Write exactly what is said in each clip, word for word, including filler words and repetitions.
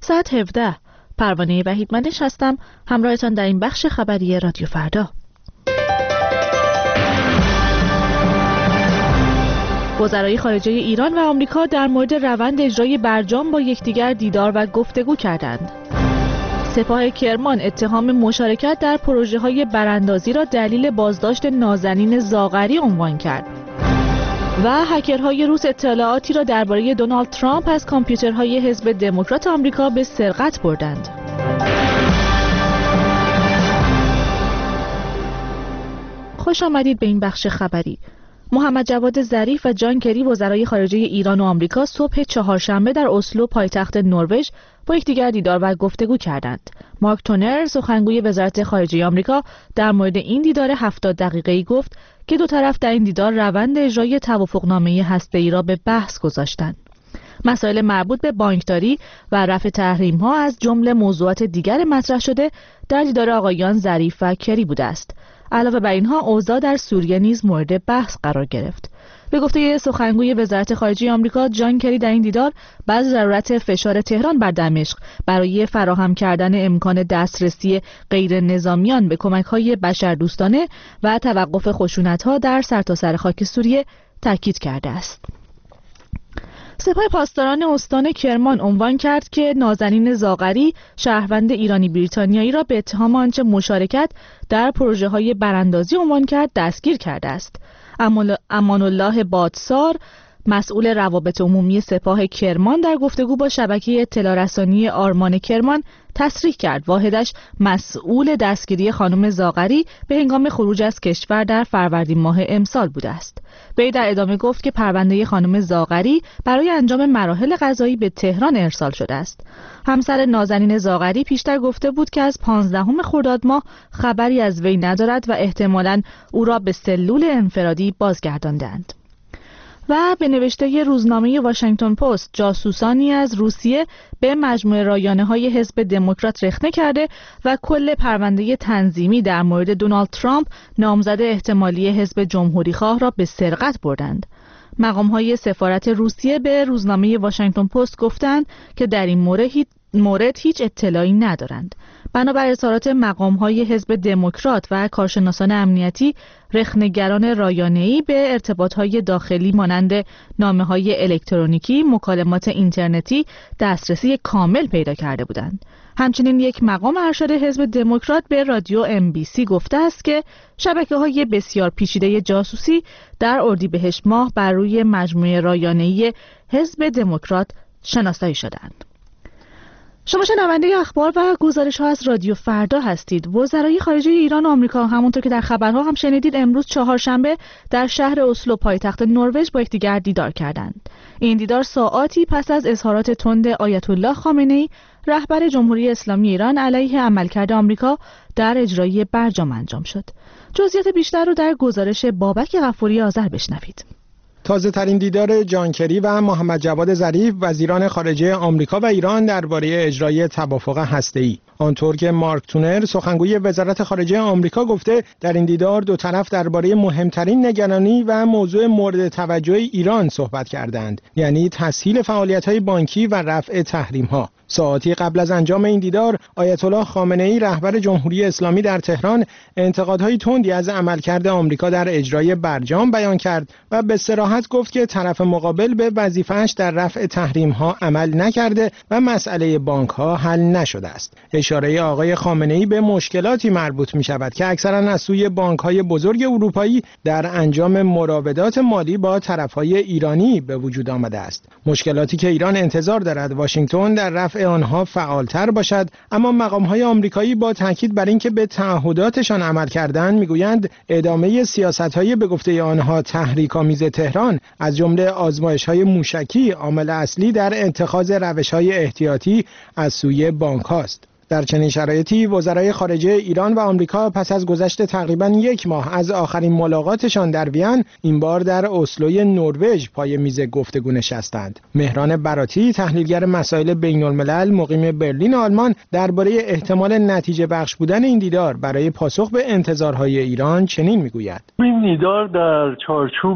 ساعت هفده. پروانه وحیدمنش هستم، همراهتان در این بخش خبری رادیو فردا. وزرای خارجه ایران و آمریکا در مورد روند اجرای برجام با یکدیگر دیدار و گفتگو کردند. سپاه کرمان اتهام مشارکت در پروژه‌های براندازی را دلیل بازداشت نازنین زاغری عنوان کرد. و هکرهای روس اطلاعاتی را درباره دونالد ترامپ از کامپیوترهای حزب دموکرات آمریکا به سرقت بردند. خوش آمدید به این بخش خبری. محمد جواد ظریف و جان کری وزرای خارجه ایران و آمریکا صبح چهارشنبه در اسلو پایتخت نروژ با یکدیگر دیدار و گفتگو کردند. مارک تونر سخنگوی وزارت خارجه آمریکا در مورد این دیدار هفتاد دقیقه‌ای گفت که دو طرف در این دیدار روند اجرای توافقنامه هسته‌ای را به بحث گذاشتند. مسائل مربوط به بانکداری و رفع تحریم‌ها از جمله موضوعات دیگر مطرح شده در دیدار آقایان ظریف و کری بوده است. علاوه بر اینها اوضاع در سوریه نیز مورد بحث قرار گرفت. به گفته سخنگوی وزارت خارجه آمریکا جان کری در این دیدار بعد ضرورت فشار تهران بر دمشق برای فراهم کردن امکان دسترسی غیر نظامیان به کمک‌های بشردوستانه و توقف خشونت‌ها در سرتاسر خاک سوریه تاکید کرده است. سپاه پاسداران استان کرمان عنوان کرد که نازنین زاغری شهروند ایرانی بریتانیایی را به اتهام آنچه مشارکت در پروژه‌های براندازی عنوان کرد دستگیر کرده است. امان الله بادسار مسئول روابط عمومی سپاه کرمان در گفتگو با شبکه اطلاع رسانی آرمان کرمان تصریح کرد واحدش مسئول دستگیری خانم زاغری به هنگام خروج از کشور در فروردین ماه امسال بوده است. وی در ادامه گفت که پرونده خانم زاغری برای انجام مراحل قضایی به تهران ارسال شده است. همسر نازنین زاغری پیشتر گفته بود که از پانزدهم خرداد ماه خبری از وی ندارد و احتمالاً او را به سلول انفرادی بازگرداندند. و به نوشته روزنامه واشنگتن پست جاسوسانی از روسیه به مجموعه رایانه‌های حزب دموکرات رخنه کرده و کل پرونده تنظیمی در مورد دونالد ترامپ نامزد احتمالی حزب جمهوری‌خواه را به سرقت بردند. مقام‌های سفارت روسیه به روزنامه واشنگتن پست گفتند که در این مورد هیچ مورد هیچ اطلاعی ندارند. بنابر اظهارات مقام‌های حزب دموکرات و کارشناسان امنیتی، رخنه‌گران رایانه‌ای به ارتباطات داخلی مانند نامه‌های الکترونیکی، مکالمات اینترنتی دسترسی کامل پیدا کرده بودند. همچنین یک مقام ارشد حزب دموکرات به رادیو ام بی سی گفته است که شبکه‌های بسیار پیچیده جاسوسی در اردیبهشت ماه بر روی مجموعه رایانه‌ای حزب دموکرات شناسایی شدند. شما شنونده اخبار و گزارش ها از رادیو فردا هستید. وزرای خارجه ایران و آمریکا همونطور که در خبرها هم شنیدید امروز چهارشنبه در شهر اسلو پایتخت نروژ با یکدیگر دیدار کردند. این دیدار ساعاتی پس از اظهارات تند آیت الله خامنه‌ای رهبر جمهوری اسلامی ایران علیه عملکرد آمریکا در اجرای برجام انجام شد. جزئیات بیشتر رو در گزارش بابک غفوری آذر بشنوید. تازه ترین دیدار جان کری و محمد جواد ظریف وزیران خارجه آمریکا و ایران درباره اجرای توافق هسته‌ای. آنطور که مارک تونر سخنگوی وزارت خارجه آمریکا گفته در این دیدار دو طرف درباره مهمترین نگرانی و موضوع مورد توجه ایران صحبت کردند، یعنی تسهیل فعالیت‌های بانکی و رفع تحریم‌ها. ساعتی قبل از انجام این دیدار آیت الله خامنه‌ای رهبر جمهوری اسلامی در تهران انتقادهای تندی از عملکرد آمریکا در اجرای برجام بیان کرد و به صراحت گفت که طرف مقابل به وظیفه‌اش در رفع تحریم‌ها عمل نکرده و مسئله بانک‌ها حل نشده است. اشاره آقای خامنه‌ای به مشکلاتی مربوط می‌شود که اکثراً از سوی بانک‌های بزرگ اروپایی در انجام مراودات مالی با طرف‌های ایرانی به وجود آمده است. مشکلاتی که ایران انتظار دارد واشنگتن در رفع آنها فعالتر باشد، اما مقام‌های آمریکایی با تاکید بر اینکه به تعهداتشان عمل کردند میگویند ادامه سیاست‌های به گفته آنها تحریک‌آمیز تهران از جمله آزمایش‌های موشکی عامل اصلی در اتخاذ روش‌های احتیاطی از سوی بانک‌هاست. در چنین شرایطی وزرای خارجه ایران و آمریکا پس از گذشت تقریباً یک ماه از آخرین ملاقاتشان در وین این بار در اسلوی نروژ پای میز گفتگو نشستند. مهران براتی تحلیلگر مسائل بین‌الملل مقیم برلین آلمان درباره احتمال نتیجه بخش بودن این دیدار برای پاسخ به انتظارهای ایران چنین میگوید: این دیدار در چارچوب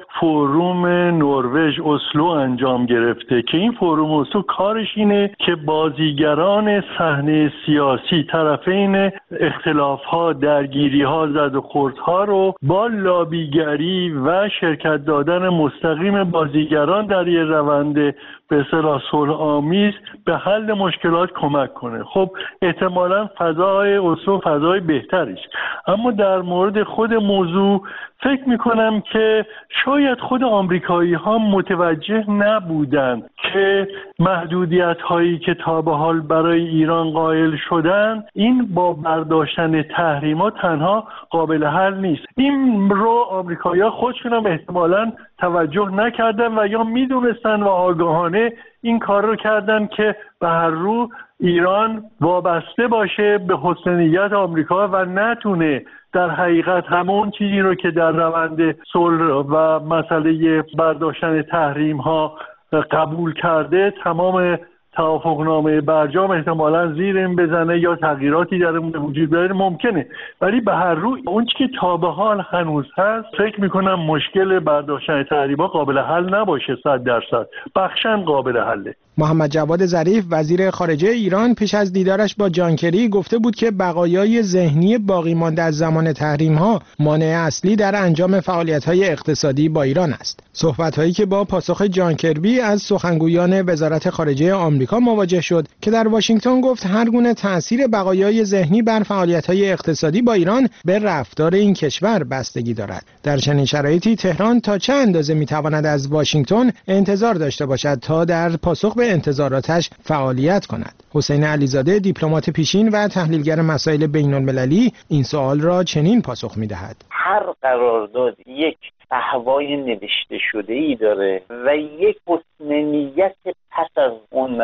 فوروم نروژ اسلو انجام گرفته که این فوروم اسلو کارش اینه که بازیگران صحنه سیاسی، طرفین اختلاف‌ها، درگیری‌ها، زد و خوردها رو با لابیگری و شرکت دادن مستقیم بازیگران در یه روند به اصطلاح صلح‌آمیز به حل مشکلات کمک کنه. خب احتمالاً فضای اسلو فضای بهتری است، اما در مورد خود موضوع فکر میکنم که شاید خود آمریکایی ها متوجه نبودند که محدودیت هایی که تا به حال برای ایران قائل شدن این با برداشتن تحریمات تنها قابل حل نیست. این رو آمریکایی ها خودشون هم احتمالاً توجه نکردن و یا میدونستن و آگاهانه این کار رو کردن که به هر رو ایران وابسته باشه به حسن نیت آمریکا و نتونه در حقیقت همون چیزی رو که در روند صلح و مسئله برداشتن تحریم ها قبول کرده تمام توافقنامه برجام احتمالاً زیر این بزنه یا تغییراتی در اون وجود بیاره ممکنه، ولی به هر روی اون چیزی که تا به حال هنوز هست فکر میکنم مشکل برداشتن تحریم‌ها قابل حل نباشه. صد درصد بخشن قابل حله. محمد جواد ظریف وزیر خارجه ایران پیش از دیدارش با جان کری گفته بود که بقایای ذهنی باقی مانده از زمان تحریم‌ها مانع اصلی در انجام فعالیت‌های اقتصادی با ایران است. صحبت‌هایی که با پاسخ جان کربی از سخنگویان وزارت خارجه آمریکا مواجه شد که در واشنگتن گفت هر گونه تأثیر بقایای ذهنی بر فعالیت‌های اقتصادی با ایران به رفتار این کشور بستگی دارد. در چنین شرایطی تهران تا چه اندازه می‌تواند از واشنگتن انتظار داشته باشد تا در پاسخ به انتظاراتش فعالیت کند؟ حسین علیزاده دیپلمات پیشین و تحلیلگر مسائل بین‌المللی این سوال را چنین پاسخ می‌دهد: هر قرارداد یک فحوای نوشته شده‌ای داره و یک حسن نیت پس از اون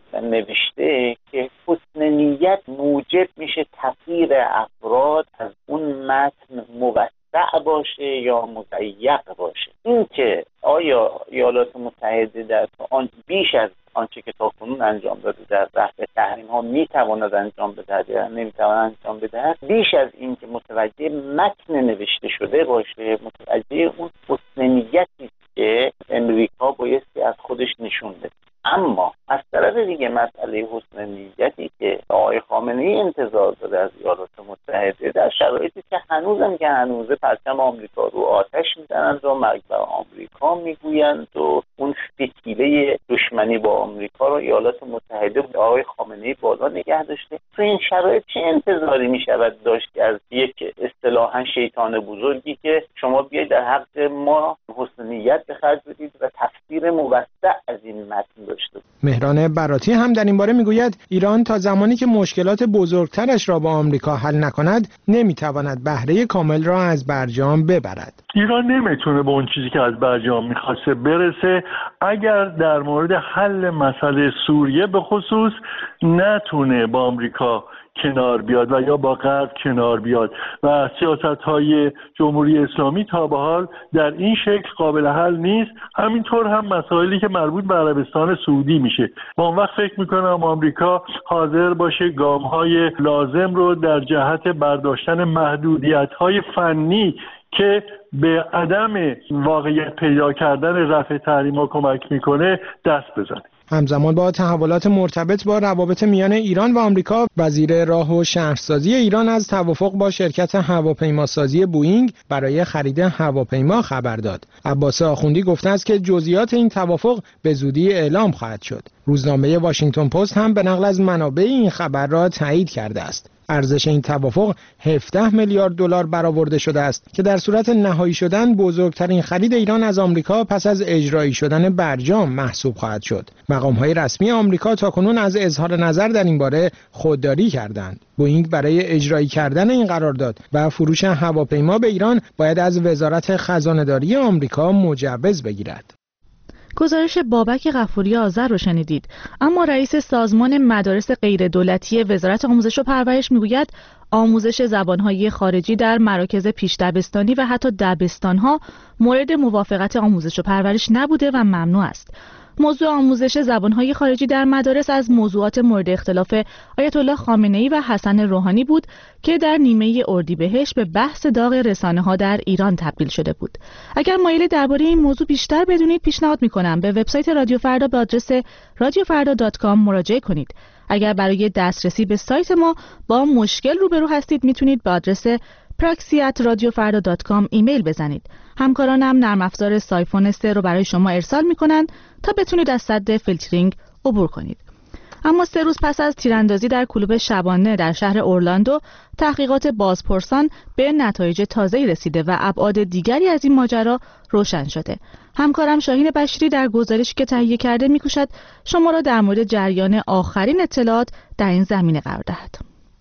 نوشته که حسن نیت موجب میشه تغییر افراد از اون متن موسع باشه یا مضیق باشه. این که آیا ایالات متحده در آن بیش از آنچه که تاکنون انجام داده در رفع تحریم ها میتواند انجام بدهد یا نمیتواند انجام بدهد، بیش از این که متوجه متن نوشته شده باشه، متوجه اون حسن نیتی که امریکا بایستی از خودش نشون بده. اما از طرف دیگه مسئله حسن نیتی که آقای خامنه‌ای انتظار داره از ایالات متحده در شرایطی که هنوزم که هنوزه پرچم آمریکا رو آتش میزنند و مرگ بر آمریکا میگویند و اون فتیله دشمنی با آمریکا رو ایالات متحده به آقای خامنه‌ای بالا نگه داشته. تو این شرایط چه انتظاری میشود داشت که از یک اصطلاحاً شیطان بزرگی که شما بیاید در حق ما حسن نیت به خرج بدید و تفسیر موسع از این متن داشته. مهران براتی هم در این باره میگوید ایران تا زمانی که مشکلات بزرگترش را با آمریکا حل نکند نمیتواند بهره کامل را از برجام ببرد. ایران نمیتونه به اون چیزی که از برجام میخواسته برسه اگر در مورد حل مسئله سوریه به خصوص نتونه با آمریکا کنار بیاد و یا با غرب کنار بیاد و سیاست‌های جمهوری اسلامی تا به حال در این شکل قابل حل نیست. همینطور هم مسائلی که مربوط به عربستان سعودی میشه. با اون وقت فکر میکنم آمریکا حاضر باشه گام‌های لازم رو در جهت برداشتن محدودیت‌های فنی که به عدم واقعیت پیدا کردن رفع تحریم‌ها کمک میکنه دست بزنه. همزمان با تحولات مرتبط با روابط میان ایران و آمریکا، وزیر راه و شهرسازی ایران از توافق با شرکت هواپیماسازی بوئینگ برای خرید هواپیما خبر داد. عباس آخوندی گفته است که جزئیات این توافق به زودی اعلام خواهد شد. روزنامه واشنگتن پست هم به نقل از منابع این خبر را تایید کرده است. ارزش این توافق هفده میلیارد دلار برآورده شده است که در صورت نهایی شدن بزرگترین خرید ایران از آمریکا پس از اجرایی شدن برجام محسوب خواهد شد. مقام‌های رسمی آمریکا تاکنون از اظهار نظر در این باره خودداری کردند. بوئینگ برای اجرایی کردن این قرارداد و فروش هواپیما به ایران باید از وزارت خزانه‌داری آمریکا مجوز بگیرد. گزارش بابک غفوری آذر رو شنیدید. اما رئیس سازمان مدارس غیر دولتی وزارت آموزش و پرورش میگوید آموزش زبانهای خارجی در مراکز پیش دبستانی و حتی دبستانها مورد موافقت آموزش و پرورش نبوده و ممنوع است. موضوع آموزش زبانهای خارجی در مدارس از موضوعات مورد اختلاف آیت الله خامنه‌ای و حسن روحانی بود که در نیمه اردیبهشت به بحث داغ رسانه‌ها در ایران تبدیل شده بود. اگر مایل درباره این موضوع بیشتر بدونید پیشنهاد می‌کنم به وبسایت رادیو فردا به آدرس رادیو فردا دات کام مراجعه کنید. اگر برای دسترسی به سایت ما با مشکل روبرو هستید میتونید به آدرس پراکسی ات رادیو فردا دات کام ایمیل بزنید. همکارانم نرم افزار سایفون سه رو برای شما ارسال میکنند تا بتونید از سد فیلترینگ عبور کنید. اما سه روز پس از تیراندازی در کلوب شبانه در شهر اورلاندو، تحقیقات بازپرسان به نتایج تازه‌ای رسیده و ابعاد دیگری از این ماجرا روشن شده. همکارم شاهین بشیری در گزارشی که تهیه کرده می‌کوشد شما را در مورد جریان آخرین اطلاعات در این زمینه قرار دهد.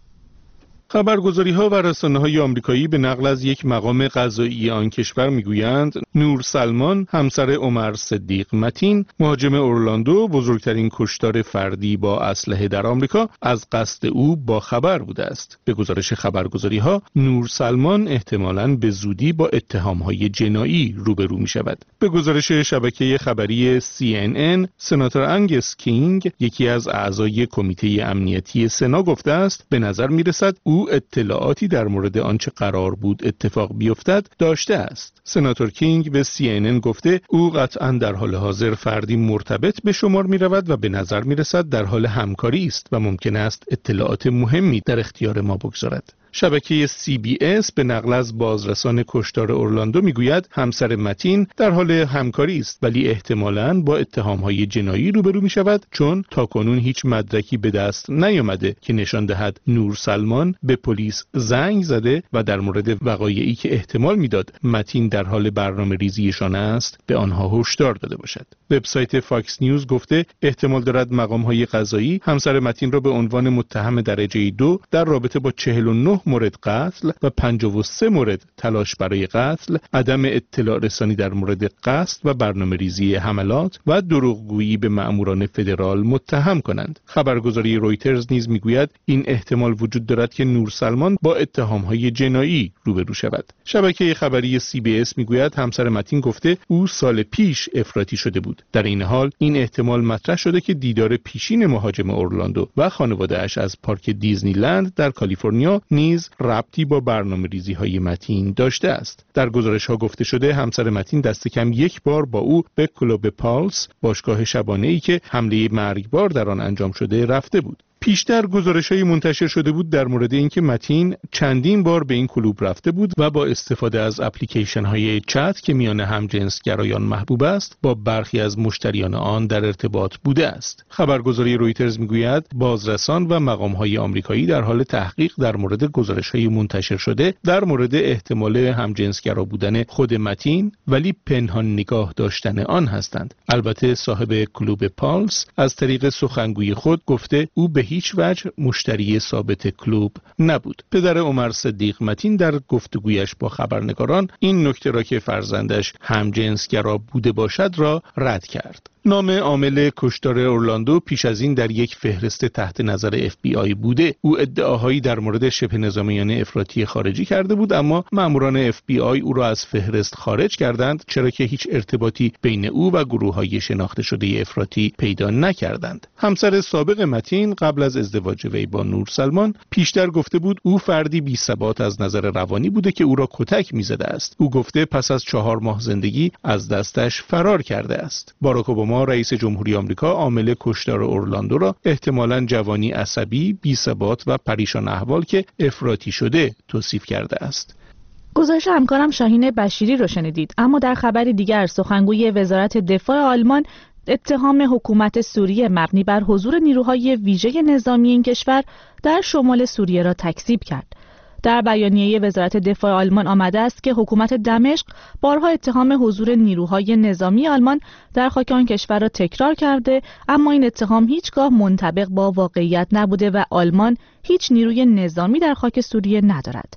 خبرگزاری‌ها و رسانه‌های آمریکایی به نقل از یک مقام قضایی آن کشور می‌گویند نور سلمان همسر عمر صدیق متین مهاجم اورلاندو بزرگترین کشتار فردی با اسلحه در آمریکا از قصد او با خبر بوده است. به گزارش خبرگزاری‌ها نور سلمان احتمالاً به زودی با اتهام‌های جنایی روبرو می‌شود. به گزارش شبکه خبری سی ان ان سناتور انگس کینگ یکی از اعضای کمیته امنیتی سنا گفته است به نظر می‌رسد او اطلاعاتی در مورد آنچه قرار بود اتفاق بیفتد داشته است. سناتور کینگ به سی ان ان گفته او قطعاً در حال حاضر فردی مرتبط به شمار می رود و به نظر می رسد در حال همکاری است و ممکن است اطلاعات مهمی در اختیار ما بگذارد. شبکه سی بی اس به نقل از بازرسان کشتار اورلاندو میگوید همسر متین در حال همکاری است ولی احتمالاً با اتهام‌های جنایی روبرو می‌شود چون تاکنون هیچ مدرکی به دست نیامده که نشان دهد نور سلمان به پلیس زنگ زده و در مورد وقایعی که احتمال میداد متین در حال برنامه‌ریزیشان است به آنها هشدار داده باشد. وبسایت فاکس نیوز گفته احتمال دارد مقام‌های قضایی همسر متین را به عنوان متهم درجه دو در رابطه با چهل و نه مورد قتل و پنجاه و سه مورد تلاش برای قتل، عدم اطلاع رسانی در مورد قصد و برنامه‌ریزی حملات و دروغگویی به مأموران فدرال متهم کنند. خبرگزاری رویترز نیز میگوید این احتمال وجود دارد که نور سلمان با اتهام‌های جنایی روبرو شود. شبکه خبری سی بی اس میگوید همسر متین گفته او سال پیش افراطی شده بود. در این حال این احتمال مطرح شده که دیدار پیشین مهاجم اورلاندو و خانواده‌اش از پارک دیزنی لند در کالیفرنیا نیز ربطی با برنامه‌ریزی‌های متین داشته است. در گزارش‌ها گفته شده همسر متین دست کم یک بار با او به کلوب پالس، باشگاه شبانه‌ای که حمله مرگبار در آن انجام شده، رفته بود. پیشتر گزارش‌های منتشر شده بود در مورد اینکه متین چندین بار به این کلوب رفته بود و با استفاده از اپلیکیشن‌های چت که میان همجنسگرایان محبوب است با برخی از مشتریان آن در ارتباط بوده است. خبرگزاری رویترز میگوید بازرسان و مقام‌های آمریکایی در حال تحقیق در مورد گزارش‌های منتشر شده در مورد احتمال همجنسگرا بودن خود متین ولی پنهان نگاه داشتن آن هستند. البته صاحب کلوب پالس از طریق سخنگوی خود گفته او به هیچ وجه مشتری ثابت کلوب نبود. پدر عمر صدیق متین در گفتگویش با خبرنگاران این نکته را که فرزندش همجنسگرا بوده باشد را رد کرد. نام عامل کشتار اورلاندو پیش از این در یک فهرست تحت نظر اف بی آی بوده. او ادعاهایی در مورد شبه نظامیان افراطی خارجی کرده بود اما ماموران اف بی آی او را از فهرست خارج کردند چرا که هیچ ارتباطی بین او و گروه‌های شناخته شده افراطی پیدا نکردند. همسر سابق متین قبل از ازدواج وی با نور سلمان پیشتر گفته بود او فردی بی‌ثبات از نظر روانی بوده که او را کتک می‌زده است. او گفته پس از چهار ماه زندگی از دستش فرار کرده است. باراک اوباما رئیس جمهوری آمریکا عامل کشتار اورلاندو را احتمالاً جوانی عصبی، بی‌ثبات و پریشان احوال که افراطی شده توصیف کرده است. گزارش همکارم شاهین بشیری رو شنیدید. اما در خبری دیگر سخنگوی وزارت دفاع آلمان اتهام حکومت سوریه مبنی بر حضور نیروهای ویژه نظامی این کشور در شمال سوریه را تکذیب کرد. در بیانیه وزارت دفاع آلمان آمده است که حکومت دمشق بارها اتهام حضور نیروهای نظامی آلمان در خاک آن کشور را تکرار کرده اما این اتهام هیچگاه منطبق با واقعیت نبوده و آلمان هیچ نیروی نظامی در خاک سوریه ندارد.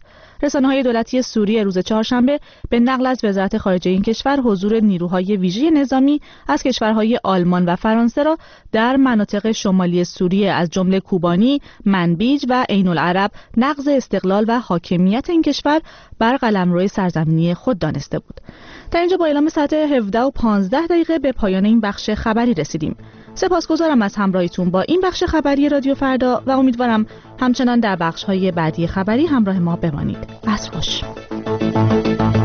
رسانه‌های دولتی سوریه روز چهارشنبه به نقل از وزارت خارجه این کشور حضور نیروهای ویژه نظامی از کشورهای آلمان و فرانسه را در مناطق شمالی سوریه از جمله کوبانی، منبیج و عین العرب نقض استقلال و حاکمیت این کشور بر قلمرو سرزمینی خود دانسته بود. تا اینجا با اعلام ساعت هفده و پانزده دقیقه به پایان این بخش خبری رسیدیم. سپاسگزارم از همراهیتون با این بخش خبری رادیو فردا و امیدوارم همچنان در بخش‌های بعدی خبری همراه ما بمانید. عصر خوش.